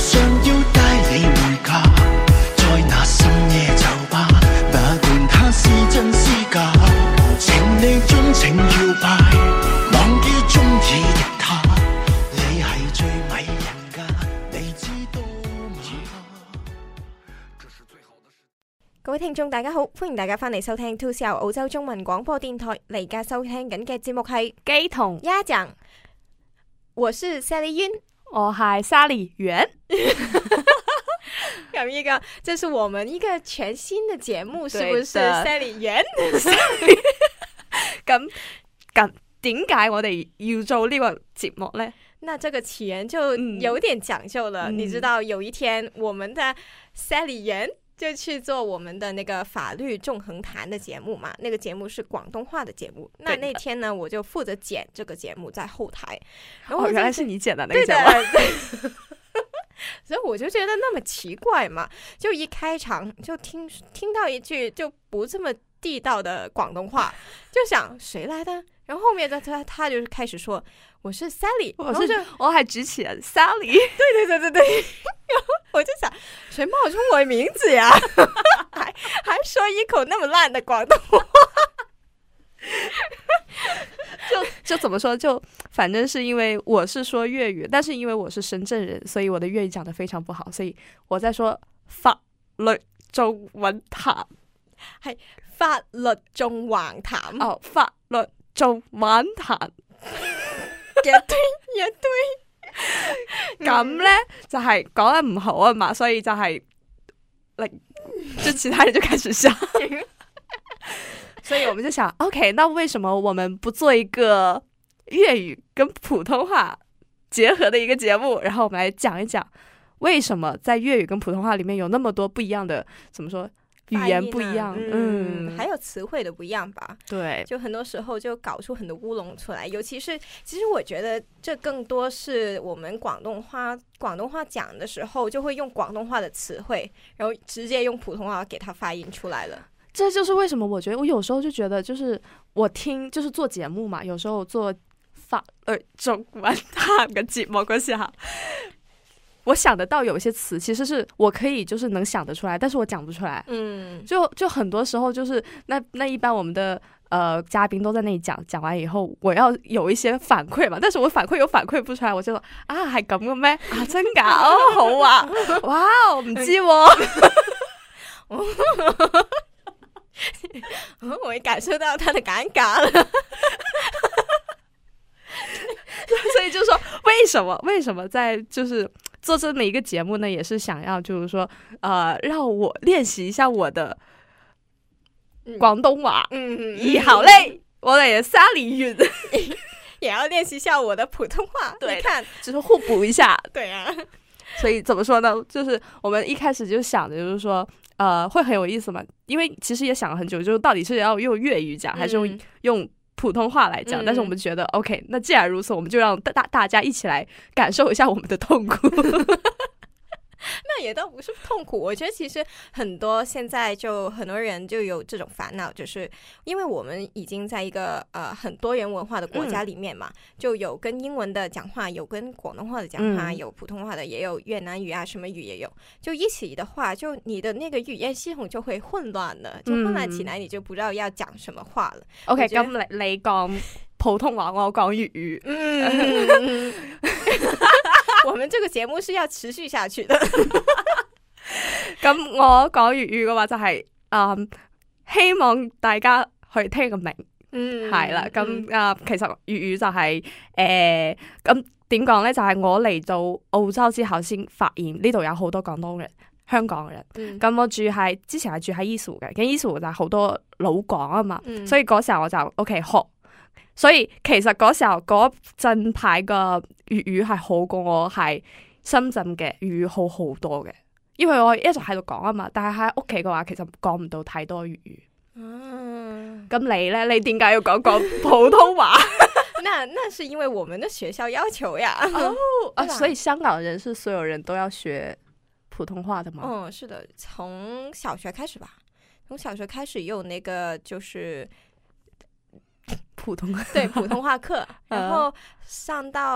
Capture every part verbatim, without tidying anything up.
想要帶你回家，在那深夜酒吧，不管它是真是假，情你盡情搖擺，忘記中意的他，你係最迷人㗎，你知道嗎？這是最好的事。 各位聽眾大家好，歡迎大家翻嚟收聽 two C R 澳洲中文廣播電台，你而家收聽緊嘅節目係雞同鴨講，我是 Sally Yun， 我係 Sally 袁。 咁一個，這是我們一個全新的節目，是不是 Sally 袁？ 咁咁點解我哋要做呢個節目呢？ 那這個起源就有點講究了，嗯、你知道有一天我們的 Sally 袁就去做我們的那個法律縱橫談的節目嘛，那個節目是廣東話的節目。那那天呢，我就負責剪這個節目在後台。 哦，原來是你剪的那個節目。 對的所以我就覺得那麼奇怪嘛，就一開場就聽聽到一句就不這麼地道的廣東話，就想誰來的？然後後面的他他就開始說我是 Sally， 我是我還主持人 Sally， 對對對對對，然後我就想誰冒充我的名字呀？還還說一口那麼爛的廣東話。 就就怎麼說，就反正是因為我是說粵語，但是因為我是深圳人，所以我的粵語講得非常不好，所以我在說法律縱橫談，係法律縱橫談哦，法律縱橫談， 也對也對，咁咧就係講得唔好啊嘛，所以就係、是，就其他人就開始笑。所以我們就想 ，OK， 那為什麼我們不做一個粵語跟普通話結合的一個節目？然後我們來講一講，為什麼在粵語跟普通話裏面有那麼多不一樣的，怎麼說，語言不一樣， 嗯，嗯還有詞彙的不一樣吧？ 對， 就很多時候就搞出很多烏龍出來。尤其是，其實我覺得這更多是我們廣東話廣東話講的時候，就會用廣東話的詞彙，然後直接用普通話給它發音出來了。 這就是為什麼我覺得我有時候就覺得，就是我聽就是做節目嘛，有時候做法律縱橫談嘅節目嗰時候，我想得到有些詞其實是我可以就是能想得出來，但是我講不出來。嗯，就就很多時候就是那那一般我們的呃嘉賓都在那裡講，講完以後我要有一些反饋嘛，但是我反饋又反饋不出來，我就說啊係咁嘅咩？啊真㗎？哦好啊，哇我唔知喎。 我會感受到他的尷尬了。 所以就說為什麼為什麼在就是做這麼一個節目呢，也是想要就是說呃讓我練習一下我的廣東話，嗯，以後嘞我哋Sally Yun 也要練習一下我的普通話，對，你看就是互補一下。對啊， 所以怎麼說呢，就是我們一開始就想着就是說呃，會很有意思嘛，因為其實也想了很久，就是到底是要用粵語講，還是用、嗯、用普通話來講、嗯。但是我們覺得 ，OK， 那既然如此，我們就讓大大家一起來感受一下我們的痛苦。 那也倒不是痛苦，我覺得其實很多現在就很多人就有這種煩惱，就是因為我們已經在一個呃很多元文化的國家裡面嘛、嗯，就有跟英文的講話，有跟廣東話的講話、嗯，有普通話的，也有越南語啊，什麼語也有，就一起的話，就你的那個語言系統就會混亂了，就混亂起來，你就不知道要講什麼話了。 OK， 咁你你講普通話，我講粵語。嗯。 我們這個節目是要持續下去的。 咁我講粵語嘅話就係、是，嗯，希望大家去聽個明，嗯，係啦。咁啊、呃，其實粵語就係、是，誒、呃，咁點講咧？就係、是、我嚟到澳洲之後先發現呢度有好多廣東人、香港人。咁、嗯、我住喺之前係住喺 Eastwood 嘅，咁 Eastwood 就係好多老廣啊嘛、嗯，所以嗰時候我就 OK 學。所以其實嗰時候嗰陣排嘅粵語係好過我係深圳嘅粵語好好多嘅，因為我一直喺度講啊嘛。但係喺屋企嘅話，其實講唔到太多粵語。嗯，咁你咧？你點解要講講普通話？ 那那是因為我們的學校要求呀。哦， 啊，所以香港人是所有人都要學普通話的嗎？ 嗯，是的，從小學開始吧。從小學開始有那個就是。 普通對普通話課，然後上到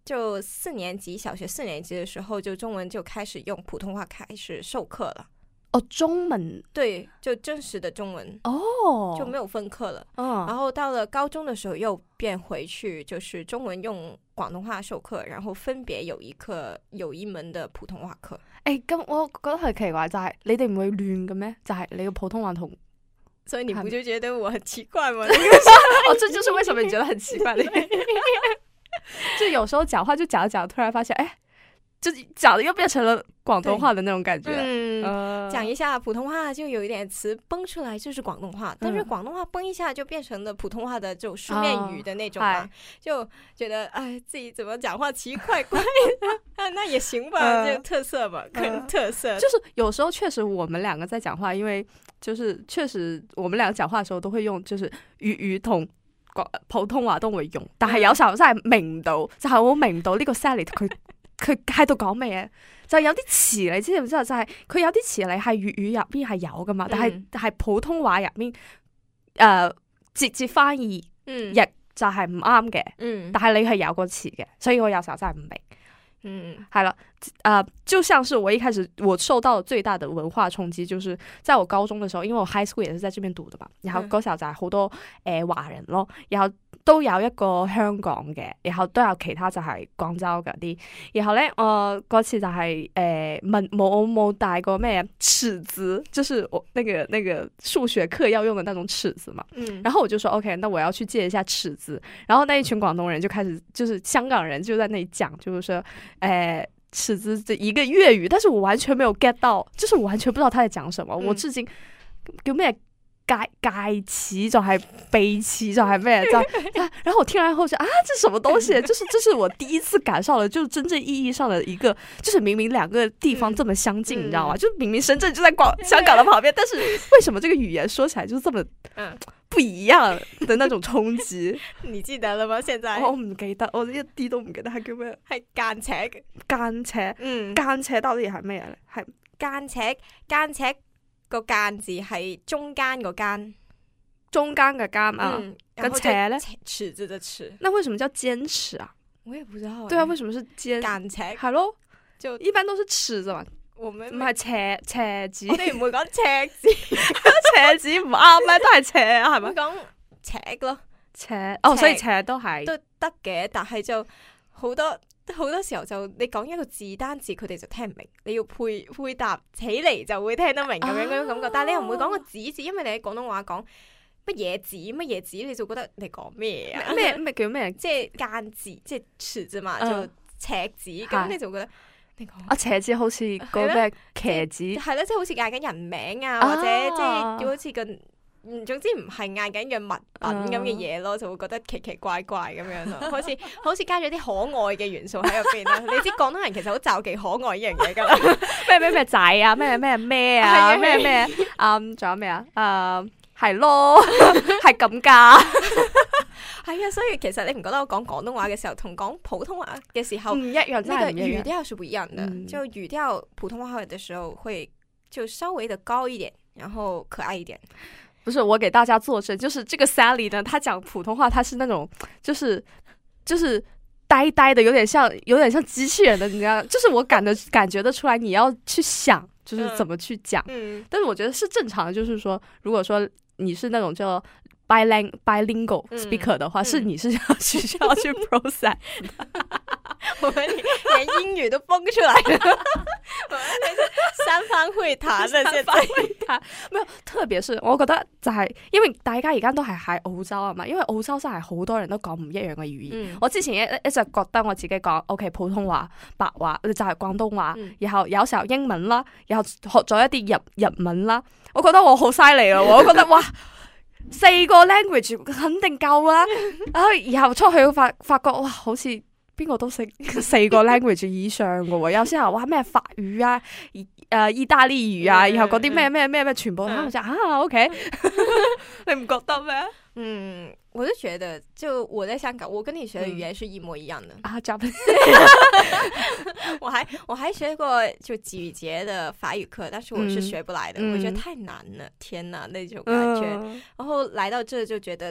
就四年级小学四年级的时候，就中文就开始用普通话开始授课了。 哦，中文对，就正式的中文哦， 就没有分课了。 嗯， 然后到了高中的時候又變回去，就是中文用廣東話授課，然後分別有一課有一門的普通話課。 誒，咁我覺得係奇怪，就係你哋唔會亂嘅咩？就係你個普通話同， 所以你不就覺得我很奇怪嗎？ 哦，這就是為什麼你覺得很奇怪的原因。就有時候講話就講着講着，突然發現，誒，就講的又變成了廣東話的那種感覺。 嗯， 呃、 講一下普通話就有一點詞崩出來就是廣東話，但是廣東話崩一下就變成了普通話的這種書面語的那種嘛，哦、就覺得哎自己怎麼講話奇怪怪的啊，那也行吧，呃、就特色吧，可能特色、呃。 就是有時候確實我們兩個在講話，因為就是確實我們兩個講話的時候都會用，就是粵語同普通話都會用，但係有時候真係明唔到，嗯、就係我明唔到呢個 Sally 佢佢喺度講咩嘢，就有啲詞你知唔知道？就係、是、佢有啲詞你係粵語入邊係有噶嘛，但係係普通話入邊誒直接翻譯譯就係唔啱嘅，嗯、但係你係有個詞嘅，所以我有時候真係唔明。嗯，係啦，呃，就像是我一開始我受到最大的文化衝擊，就是在我高中的時候，因為我 high school 也是在這邊讀的嘛，然後嗰時候就係好多誒華人咯，然後都有一個香港嘅，然後都有其他就係廣州嗰啲，然後咧我嗰次就係誒問冇冇帶過咩尺子，就是我那個那個數學課要用的那種尺子嘛，嗯，然後我就說 OK， 那我要去借一下尺子，然後那一群廣東人就開始，就是香港人就在那裡講，就是說。誒、呃，尺子的一個粵語，但是我完全沒有 get 到，就是我完全不知道他在講什麼。嗯、我至今叫咩介介詞就係背詞就係咩，就然後我聽完後就啊，這是什麼東西？就是這是我第一次感受了，就是真正意義上的一個，就是明明兩個地方這麼相近，嗯、你知道嗎？就明明深圳就在廣香港的旁邊，但是為什麼這個語言說起來就這麼嗯？不一樣的那種衝擊， 你記得了嗎？現在我唔記得，我一啲都唔記得係叫咩？ 係間尺， 間尺，嗯，間尺到底係咩咧？係間尺，間尺個間字係中間個間， 中間嘅間啊，個尺咧， 尺子的尺。 那為什麼叫尖尺啊？ 我也不知道。對啊，為什麼是尖？ 間尺係咯，就一般都是尺子嘛。 唔係斜斜字， 我哋唔會講尺字， 斜字唔啱咩？都係斜啊，係咪？ 講尺咯， 斜哦，所以斜都係都得嘅，但係就好多好多時候就你講一個字單字，佢哋就聽唔明，你要配配搭起嚟就會聽得明咁樣嗰種感覺。但係你又唔會講個子字，因為你喺廣東話講乜嘢字乜嘢字，你就覺得你講咩啊？ 咩咩叫咩？ 即係間字，即係尺字嘛，就尺字，咁你就覺得。 啊，斜字好似嗰咩茄子， 係咯，即係好似嗌緊人名啊，或者即係要好似個，嗯，總之唔係嗌緊嘅物品咁嘅嘢咯，就會覺得奇奇怪怪咁樣咯，好似好似加咗啲可愛嘅元素喺入邊啦。你知廣東人其實好就忌可愛呢樣嘢噶啦，咩咩咩仔啊，咩咩咩啊，咩咩，嗯，仲有咩啊，誒，係咯，係咁噶。 係啊，所以其實你唔覺得我講廣東話嘅時候同講普通話嘅時候唔一樣，真係語調是不一樣的。嗯、就語調普通話嘅時候會就稍微的高一點，然後可愛一點。 不是，我給大家作證，就是這個 Sally 呢，她講普通話，她是那種就是就是呆呆的，有點像有點像機器人的，你知道？就是我感得感覺得出來，你要去想，就是怎麼去講。嗯，但是我覺得是正常的，就是說，如果說你是那種叫。biling bilingual speaker 的話，嗯、是你是要去需要去 process， 我們連英語都崩出來了，三番會談了，現在會談， 沒有，特別是我覺得就係、是，因為大家而家都係喺澳洲啊嘛，因為澳洲真係好多人都講唔一樣嘅語言。嗯、我之前一一直覺得我自己講 OK 普通話、白話就係、是、廣東話，嗯、然後有時候英文啦，然後學咗一啲日日文啦，我覺得我好犀利咯，我覺得哇！四個 language 肯定夠啦，然後以後出去發發覺哇，好似邊個都識四個 language 以上嘅喎，有時候話咩法語啊、誒、呃、意大利語啊，然後嗰啲咩咩咩咩全部，我就啊 OK， 你唔覺得咩？ 嗯，我就覺得，就我在香港，我跟你學的語言是一模一樣的、嗯、 啊，這樣我還我還學過就幾節的法語課，但是我是學不來的，嗯、我覺得太難了，天哪那種感覺。嗯、然後來到這就覺得，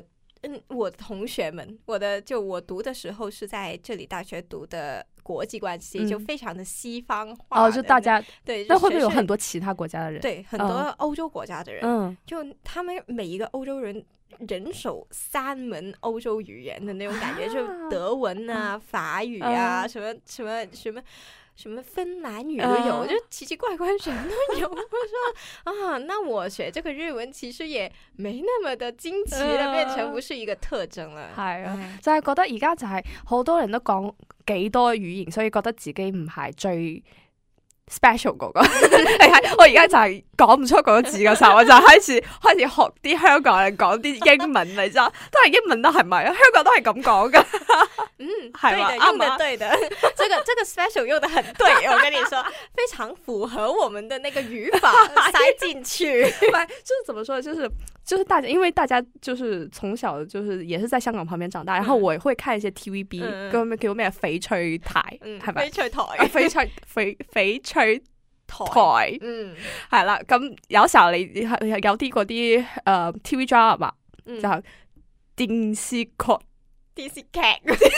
嗯，我的同学们，我的就我读的时候是在这里大学读的国际关系， 嗯、 就非常的西方化哦，就大家对， 那会不会有很多其他国家的人？ 对，很多欧洲国家的人， 嗯， 就他们每一个欧洲人人手三门欧洲语言的那种感觉，啊、就德文啊、嗯、法语啊、嗯、什么什么什么。什么芬兰语都有，嗯、就奇奇怪怪什麼都有。我說啊，那我學這個日文其實也沒那麼的驚奇了，嗯、變成不是一個特徵啦。係啊，嗯、 就係、是、覺得而家就係好多人都講幾多語言，所以覺得自己唔係最 special 嗰個。我而家就係講唔出嗰個字嘅時候，我就開始開始學啲香港人講啲英文，你知道，都係英文都係咪啊？香港都係咁講噶。 嗯，對的，用的對的，這個這個 special 用的很對，我跟你說，非常符合我們的那個語法塞進去。 就是怎麼說，就是就是大家，因為大家就是從小就是也是在香港旁邊長大，然後我也會看一些 T V B，叫咩叫咩翡翠台，係咪？ 翡翠台， 翡翠翡翡翠台，嗯，係啦。咁有時候你有啲嗰啲誒 T V drama 就電視劇。 電視劇，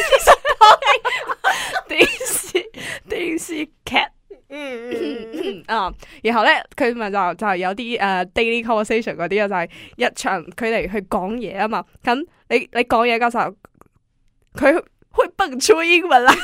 電視電視劇，嗯嗯嗯啊，然後咧佢咪就就係有啲誒、uh, daily conversation 嗰啲啊，就係日常佢哋去講嘢啊嘛。咁你你講嘢嘅時候，佢會蹦出英文啦，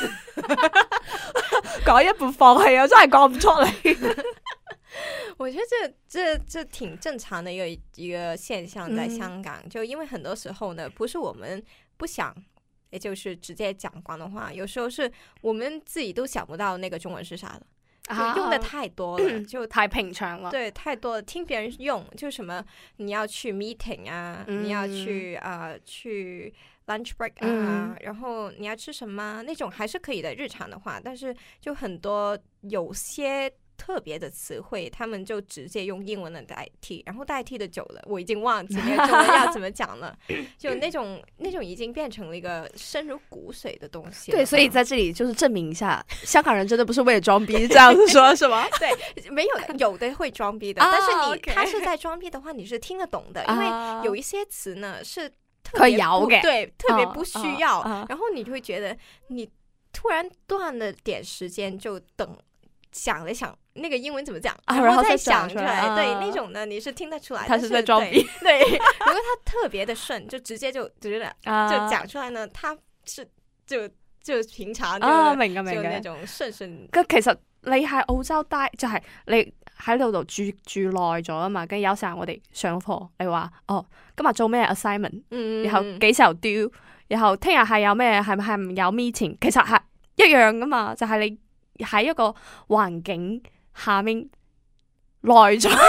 講一半放棄啊，真係講唔出嚟。 我覺得這這這挺正常的一個一個現象，在香港，嗯、就因為很多時候呢，不是我們不想，也就是直接講廣東話，有時候是我們自己都想不到那個中文是啥的，就用的太多了，啊、就太平常了。 對，太多了，聽別人用，就什麼你要去 meeting 啊，嗯、你要去啊、呃、去 lunch break 啊，嗯、然後你要吃什麼那種還是可以的日常的話，但是就很多有些特別的詞彙，他們就直接用英文的代替，然後代替的久了，我已經忘記那個中文要怎麼講了，就那種那種已經變成了一個深入骨髓的東西。 對，所以在這裡就是證明一下，香港人真的不是為了裝逼這樣子說，是嗎？ 對，沒有有的會裝逼的，但是你他是在裝逼的話，你是聽得懂的，因為有一些詞呢是特別不對，特別不需要，然後你就會覺得你突然斷了點時間，就等想了想。那個英文怎麼講，啊、然後再想出來，啊、對，那種呢你是聽得出來， 他是在裝逼。 對，對如果他特別的順，就直接就直接、啊、就講出來呢，他是就就平常就、啊、明嘅明嘅，就那種順順。 咁其實你喺澳洲待，就係、是、你喺度度住住耐咗啊嘛，跟住有時候我哋上課，你話哦今日做咩 assignment，、嗯、然後幾時候 due，然後聽日係有咩係咪係唔有 meeting， 其實係一樣噶嘛，就係、是、你喺一個環境下面耐咗，呢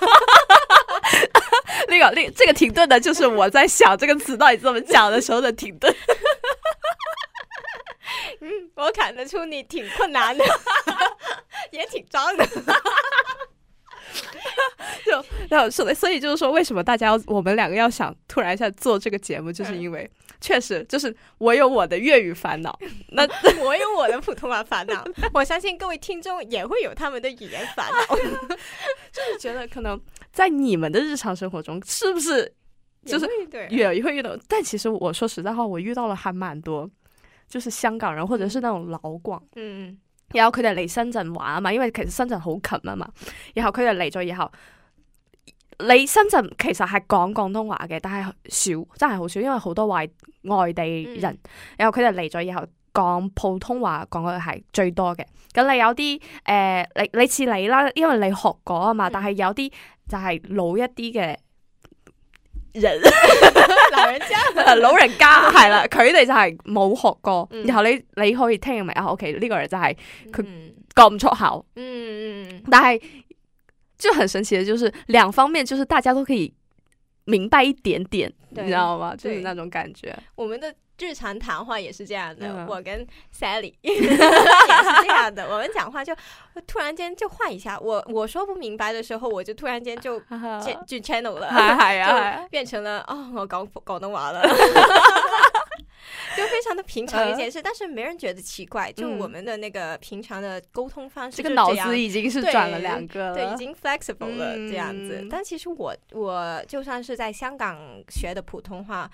個呢，這個停頓呢，就是我在想這個詞到底怎麼講的時候的停頓。 嗯，我看得出你挺困難的，也挺裝的。 就然後所以所以就是說，為什麼大家要我們兩個要想突然一下做這個節目，就是因為確實就是我有我的粵語煩惱，那我有我的普通話煩惱，我相信各位聽眾也會有他們的語言煩惱。 就是覺得可能在你們的日常生活中，是不是就是也也會遇到？但其實我說實在話，我遇到了還蠻多，就是香港人或者是那種老廣，嗯。然後佢哋嚟深圳玩啊嘛，因為其實深圳好近啊嘛。然後佢哋嚟咗以後，你深圳其實係講廣東話嘅，但係少，真係好少，因為好多外外地人。嗯、然後佢哋嚟咗以後講普通話講嘅係最多嘅。咁你有啲誒、呃，你你似你啦，因為你學過啊嘛。但係有啲就係老一啲嘅人， 老人家， 老人家係啦，佢哋就係冇學過，嗯、然後你你可以聽明啊 ，OK 呢個人就係佢講唔出口，嗯嗯，但係就很神奇的，就是兩方面，就是大家都可以明白一點點，你知道嗎？就是那種感覺。 我們的日常談話也是這樣的，嗯、我跟 Sally 也是這樣的。我們講話就突然間就換一下，我我說不明白的時候，我就突然間就就 channel 了，就變成了哦，我講廣東話了，就非常的平常一件事，但是沒人覺得奇怪。就我們的那個平常的溝通方式， 這個腦子已經是轉了兩個了， 對，對，已經 flexible 了這樣子。嗯、但其實我我就算是在香港學的普通話。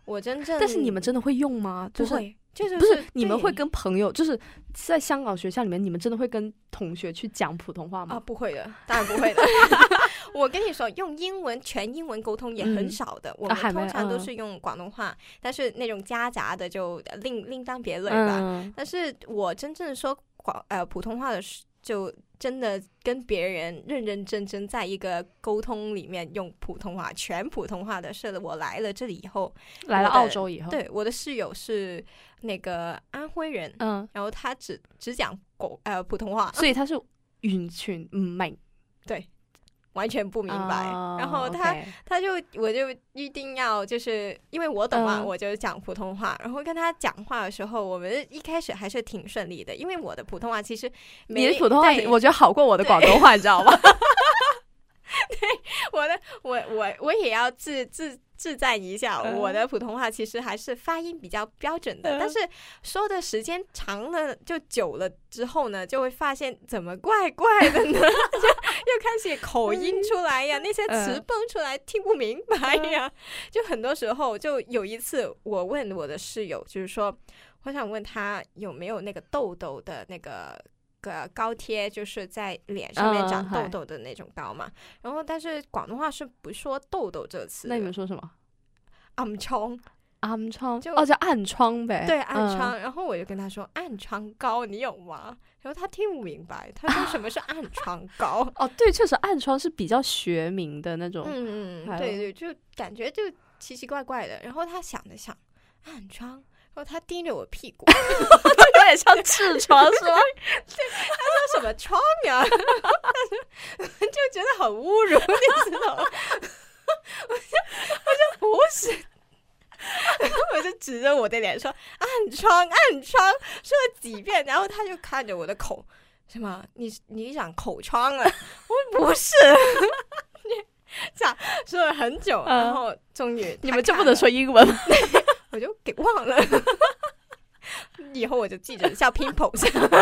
我真正， 但是你们真的会用吗？就是。 就是不是你们会跟朋友，就是在香港学校里面，你们真的会跟同学去讲普通话吗？ 啊，不会的，当然不会的。我跟你说，用英文全英文沟通也很少的，嗯、我们通常都是用广东话，啊、但是那种夹杂的就另另当别论吧。嗯、但是我真正说广呃普通话的时，就真的跟别人认认真真在一个沟通里面用普通话，全普通话的是我来了这里以后， 来了澳洲以后， 对，我的室友是那个安徽人，嗯，然后他只只讲广呃普通话， 所以他是完全唔明， 对。完全不明白， oh, 然后他 okay. 他就我就一定要就是因为我懂嘛，嗯、我就讲普通话，然后跟他讲话的时候，我们一开始还是挺顺利的，因为我的普通话其实你的普通话我觉得好过我的广东话，你知道吗？ 对，我的我我我也要自自自赞一下，嗯、我的普通话其实还是发音比较标准的，嗯、但是说的时间长了就久了之后呢，就会发现怎么怪怪的呢？就又开始口音出来呀，嗯、那些词蹦出来、嗯、听不明白呀，嗯、就很多时候就有一次我问我的室友，就是说我想问他有没有那个痘痘的那个。个膏贴就是在脸上面长痘痘的那种膏嘛，嗯、然后但是广东话是不说痘痘这个词， 那你们说什么？ 暗瘡， 暗瘡就哦叫暗瘡呗， 对暗瘡，嗯、然后我就跟他说暗瘡膏你有吗？然后他听不明白，他说什么是暗瘡膏？ 哦，对，确实暗瘡是比较学名的那种， 嗯嗯，对对，就感觉就奇奇怪怪的。然后他想了想，暗瘡。然后他盯着我屁股， 有点像痔疮是吗？ 对，他说什么疮呀？就觉得很侮辱，你知道吗？我就我就不是，然后我就指着我的脸说暗疮暗疮，说了几遍，然后他就看着我的口，什么你你长口疮了？我不是。这样说了很久，然后终于你们就不能说英文吗？ 我就给忘了，以后我就记着叫 pimples。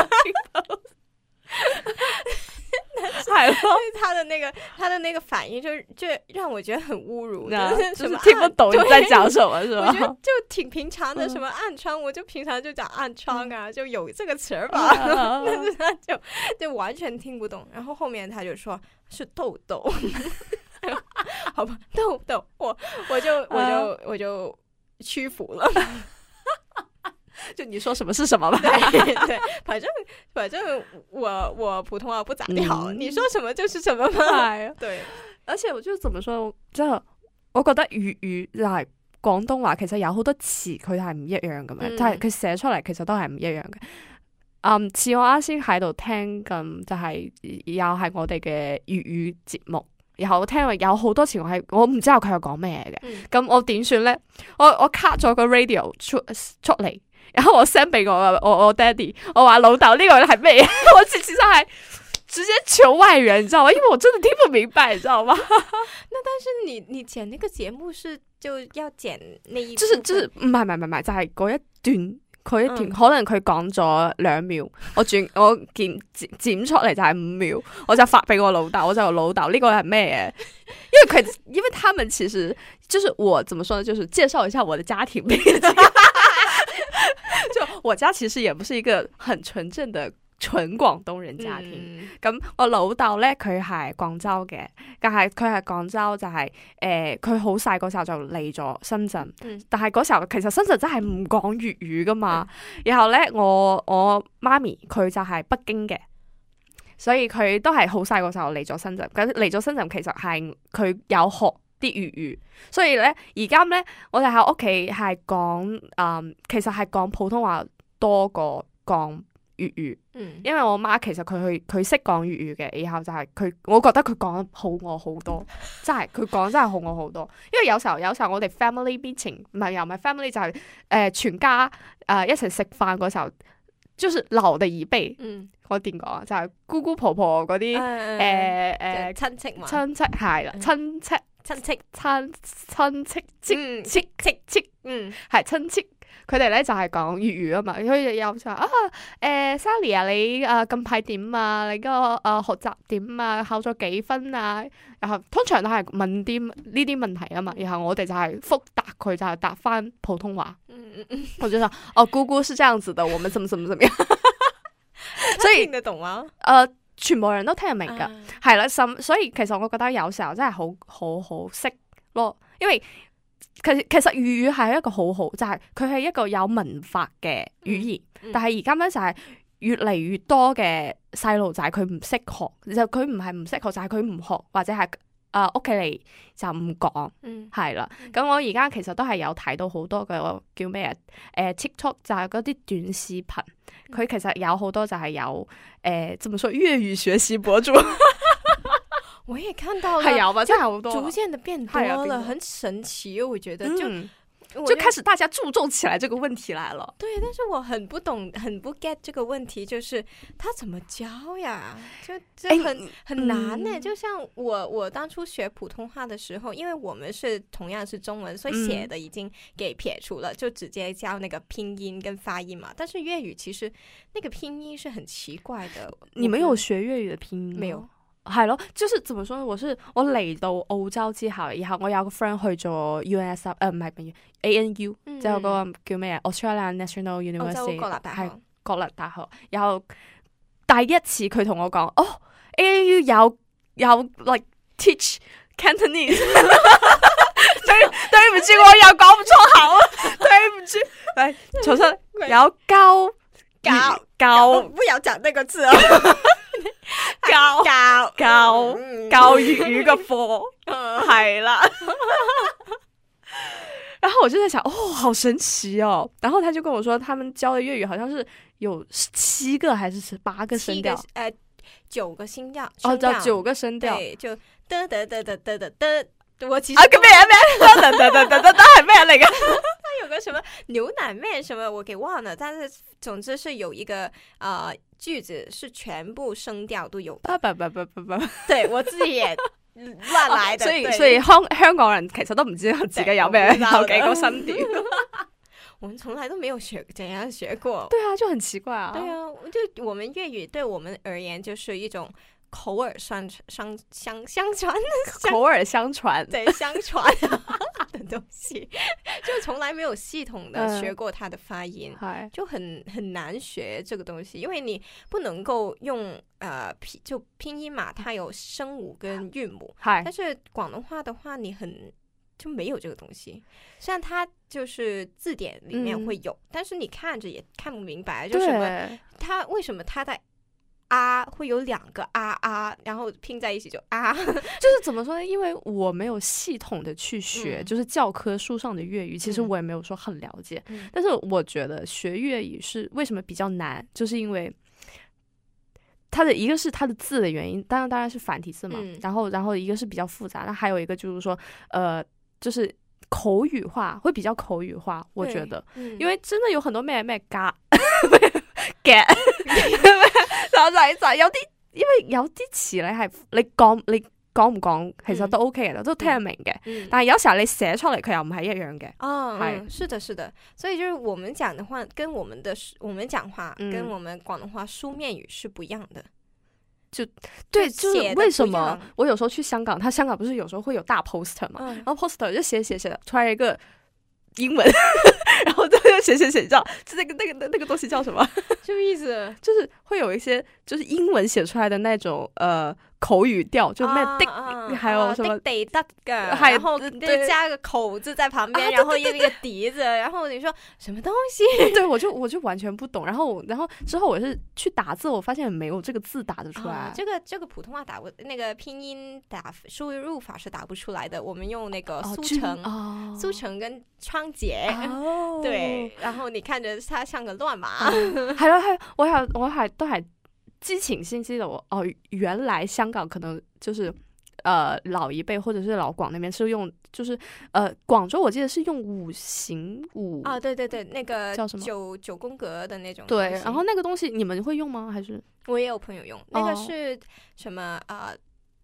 海了， 他的那个他的那个反应就就让我觉得很侮辱， 就是就是听不懂你在讲什么，是吧？ 我觉得就挺平常的，什么暗疮，我就平常就讲暗疮啊，就有这个词儿吧，但是他就就完全听不懂。然后后面他就说是痘痘，好吧，痘痘，我我就我就我就屈服了。 就你说什么是什么吧， 对对，反正反正我我普通話不咋地好，嗯、你說什麼就是什麼嘛。對， 而且我就怎麼說，即係我覺得粵語就係廣東話，其實有好多詞佢係唔一樣嘅嘛，嗯、但係佢寫出嚟其實都係唔一樣嘅。嗯，似我啱先喺度聽緊，就係又係我哋嘅粵語節目。然後我聽有好多詞我係我唔知道佢係講咩嘅，咁、嗯、我點算咧？我我 cut 咗個 radio 出出嚟。然後我 send 俾我我我爹哋，我話老豆呢個係咩？我其實係直接求外援，你知道嗎？因為我真的聽不明白，你知道嗎？ 那但是你你剪那個節目是就要剪那一就是就是唔係唔係唔係就係、是、嗰一段佢一段、嗯、可能佢講咗兩秒，我轉我剪剪剪出嚟就係五秒，我就發俾我老豆，我就話老豆呢個係咩嘢？因為佢因為他們其實就是我怎麼說呢？就是介紹一下我的家庭背景。就我家其實也不是一個很純正的純廣東人家庭，咁、嗯、我老豆咧佢係廣州嘅，但係佢係廣州就係、是、誒，佢好細嗰時候就嚟咗深圳，嗯、但係嗰時候其實深圳真係唔講粵語噶嘛，嗯、然後咧我我媽咪佢就係北京嘅，所以佢都係好細嗰時候嚟咗深圳，咁嚟咗深圳其實係佢有學啲粵語，所以咧而家咧我哋喺屋企係講誒，其實係講普通話多過講粵語，嗯，因為我媽其實佢去佢識講粵語嘅，然後就係佢，我覺得佢講得好我好多，真係佢講真係好我好多，因為有時候有時候我哋 family meeting 唔係又唔係 family 就係、是、誒、呃、全家誒、呃、一齊食飯嗰時候，就是老的一輩，嗯，我點講啊，就係、是、姑姑婆婆嗰啲誒誒親戚嘛， 親戚係啦，親戚。親戚親親戚戚戚戚戚，嗯，係親戚佢哋咧就係講粵語啊嘛，佢哋有就話啊誒 Sally 啊，你啊近排點啊？你個誒學習點啊？考咗幾分啊？然後通常都係問啲呢啲問題啊嘛，然後我哋就係覆答佢，就係答翻普通話。嗯嗯嗯，我就話哦，姑姑是這樣子的，我們怎麼怎麼怎麼樣。所以聽得懂嗎？ 誒、呃，全部人都聽得明㗎，係啦、uh.，所以其實我覺得有時候真係好好好識咯，因為其實其實粵語係一個好好，就係佢係一個有文化嘅語言，嗯嗯、但係而家咧就係越嚟越多嘅細路仔佢唔識學，就佢唔係唔識學，就係佢唔學或者係誒屋企嚟就唔講，係啦、嗯。咁、嗯、我而家其實都係有睇到好多嘅叫咩啊？誒、呃、TikTok 就係嗰啲短視頻，佢、嗯、其實有好多就係有誒，怎麼說粵語學習博主。 我也看到了， 係有吧，真係好多， 逐漸的變多了，很神奇，我覺得就。嗯就開始大家注重起來這個問題來了。 對，但是我很不懂，很不 get 這個問題，就是他怎麼教呀？就就很、欸、很難呢、欸。嗯、就像我我當初學普通話的時候，因為我們是同樣是中文，所以寫的已經給撇除了，嗯、就直接教那個拼音跟發音嘛。但是粵語其實那個拼音是很奇怪的。 你們有學粵語的拼音嗎？沒有。係咯，就是怎麼說呢？我是我嚟到澳洲之後，然後我有個 friend 去咗 U N S， 誒唔係唔係 A N U，即係嗰個叫咩啊 Australian National University， 國立大學， 係國立大學。然後第一次佢同我講，哦 A N U 有有 like teach Cantonese， 對對唔住，我又講唔出口啊，對唔住，嚟重新有教教教， 不要講那個字啊。 教教教教粵語嘅課係啦，然後我就在想，哦，好神奇哦！然後他就跟我說，他們教的粵語好像是有七個還是十八個聲調， 呃，九個聲調， 哦，叫九個聲調， 對，就得得得得得得得。我其實啊，個咩咩？得得得得得得係咩嚟噶？ 他有個什麼牛奶麵什麼，我給忘了。但是總之是有一個呃句子是全部聲調都有的。不不不不不，對我自己也亂來的。哦、所以所以香香港人其實都唔知道自己有咩有幾個聲調。 我們從來都沒有學怎樣學過。 對啊，就很奇怪啊。 對啊，就我們粵語對我們而言就是一種。口耳相相相相傳， 口耳相傳， 對，相傳的東西，就從來沒有系統的學過它的發音，嗯、就很很難學這個東西，因為你不能夠用呃拼就拼音嘛，它有聲母跟韻母， 嗯、 但是廣東話的話，你很就沒有這個東西，雖然它就是字典裡面會有，嗯、但是你看着也看不明白，就什麼它為什麼它在。啊，會有兩個啊啊，然後拼在一起就啊， 就是怎麼說呢？因為我沒有系統的去學，嗯、就是教科書上的粵語，其實我也沒有說很了解。嗯、但是我覺得學粵語是為什麼比較難，就是因為它的一個是它的字的原因，當然當然是繁體字嘛。嗯、然後然後一個是比較複雜，那還有一個就是說，呃，就是口語化會比較口語化，我覺得，嗯、因為真的有很多咩咩嘎。嘅，就就就有啲，因為有啲詞你係你講你講唔講，其實都 OK 嘅，嗯、都聽得明嘅。嗯、但係有時候你寫出嚟，佢又唔係一樣嘅。 哦，係、嗯，是的，是的。所以就是我們講的話，跟我們的我們講話，嗯、跟我們廣東話書面語是不一樣的。 就對，就是為什麼我有時候去香港，他香港不是有時候會有大 poster 嘛，嗯、然後 poster 就寫寫寫出來一個英文。然後就寫寫寫，叫就那個那個那個東西叫什麼？ 什麼意思？ 就是會有一些就是英文寫出來的那種呃口語調，就咩的，還有什麼的得的，然後再加個口字在旁邊，然後一個笛子，然後你說什麼東西？ 對，我就我就完全不懂。然後然後之後我是去打字，我發現沒有這個字打得出來。 這個這個普通話打不那個拼音打輸入法是打不出來的。我們用那個蘇城，蘇城跟倉頡。對，然後你看着它像個亂碼。 係咯係，我係我係都係之前先知道哦，原來香港可能就是呃老一輩或者是老廣那邊是用，就是呃廣州我記得是用五行五啊，對對對，那個叫什麼九九宮格的那種。 對，然後那個東西你們會用嗎？還是我也有朋友用，那個是什麼啊？呃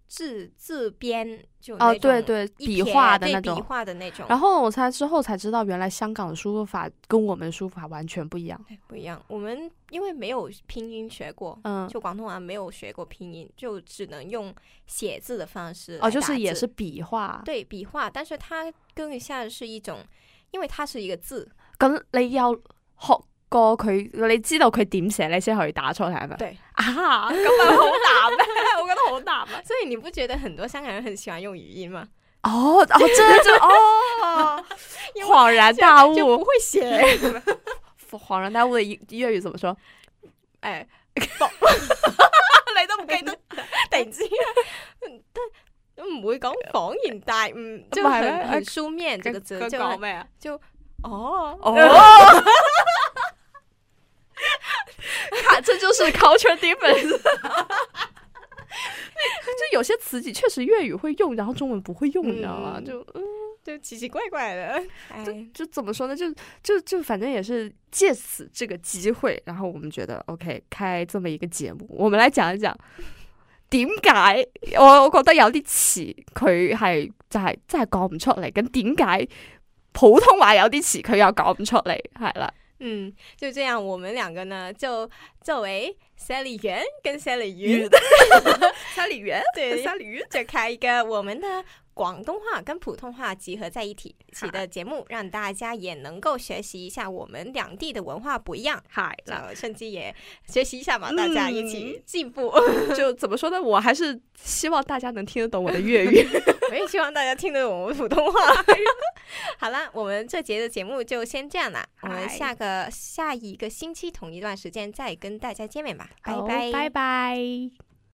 字字边就哦，对对，笔画的那种， 笔画的那种。 然后我才之后才知道，原来香港的输入法跟我们输入法完全不一样。 不一样，我们因为没有拼音学过，嗯，就广东话没有学过拼音，就只能用写字的方式。 哦，就是也是笔画， 对，笔画，但是它更像是一种，因为它是一个字。 咁你有學過佢，你知道佢點寫，你先可以打出嚟係咪？ 對啊，咁咪好難咩？我覺得好難啊！ 所以你不覺得很多香港人很喜歡用語音嗎？ 哦哦，真真哦，恍然大悟， 就不會寫。 恍然大悟的粵語怎麼說？ 誒， 你都唔記得？ 突然之間，都唔會講恍然大悟，就很很書面這個字就講咩啊？ 就哦哦，看，這就是 culture difference。就有些詞你確實粵語會用，然後中文不會用，嗯、你知道嗎？就嗯， 就奇奇怪怪的。 就就怎麼說呢？就就就反正也是借此這個機會，然後我們覺得 OK 開這麼一個節目，我們來講一講點解我我覺得有啲詞佢係就係真係講唔出嚟，咁點解？普通話有啲詞佢又講唔出嚟，係啦。 嗯，就這樣，我們兩個呢，就作為 Sally 圓跟 Sally 魚 ，Sally 圓對 Sally 魚， 就開一個我們的廣東話跟普通話集合在一起起的節目，讓大家也能夠學習一下我們兩地的文化不一樣，係啦，甚至也學習一下嘛，大家一起進步。 嗯、就怎麼說呢？我還是希望大家能聽得懂我的粵語， 我也希望大家聽得懂我們普通話。好啦，我們這節的節目就先這樣啦，我們下個下一個星期同一段時間再跟大家見面吧，拜拜， 拜拜。